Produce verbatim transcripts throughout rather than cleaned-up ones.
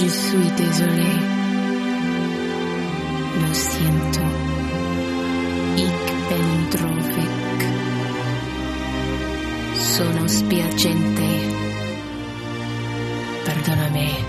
Je suis désolé. Lo siento. Ik ben droevig. Sono spiacente. Perdonami.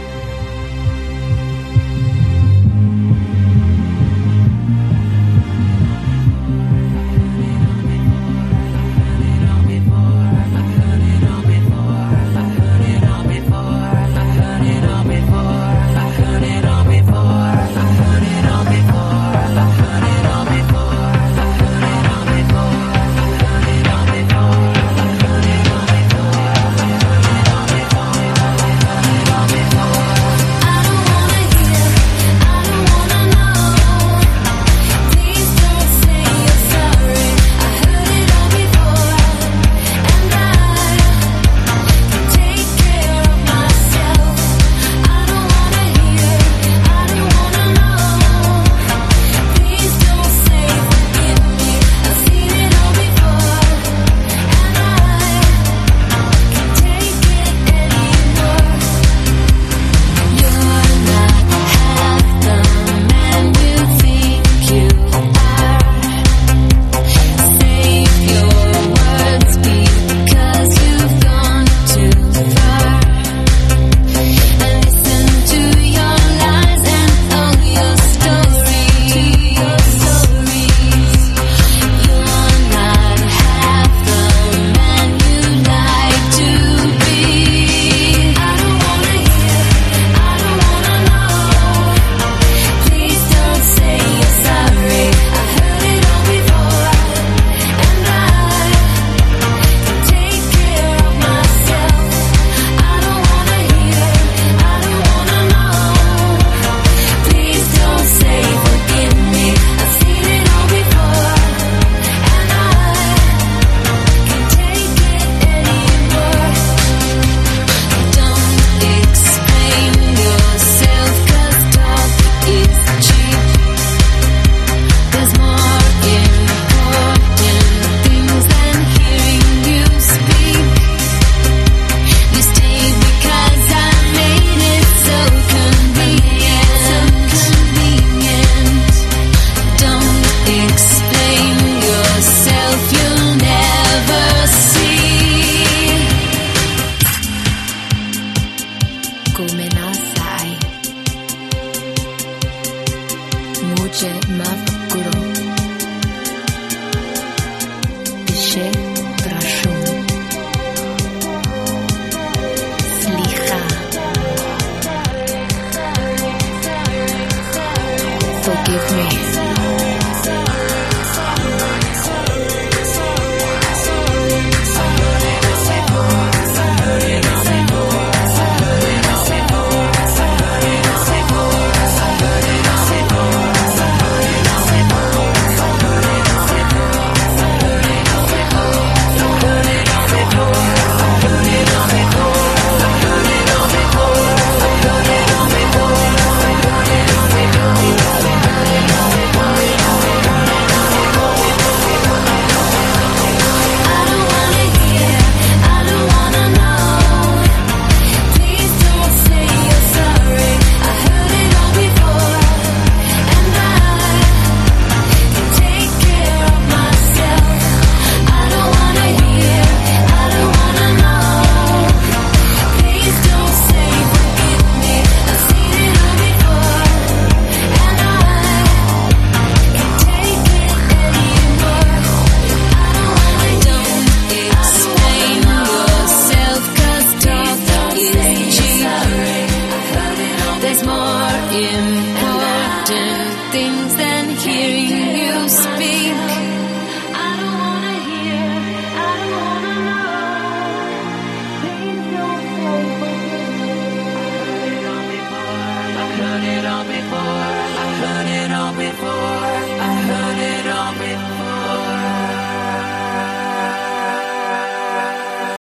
मुझे माफ करो. Cię proszę. Slicha. Forgive me. There's more important things than hearing you speak. I don't wanna hear, I don't wanna know. Please don't say. I've heard it all before. I've heard it all before. I've heard it all before. I've heard it all before.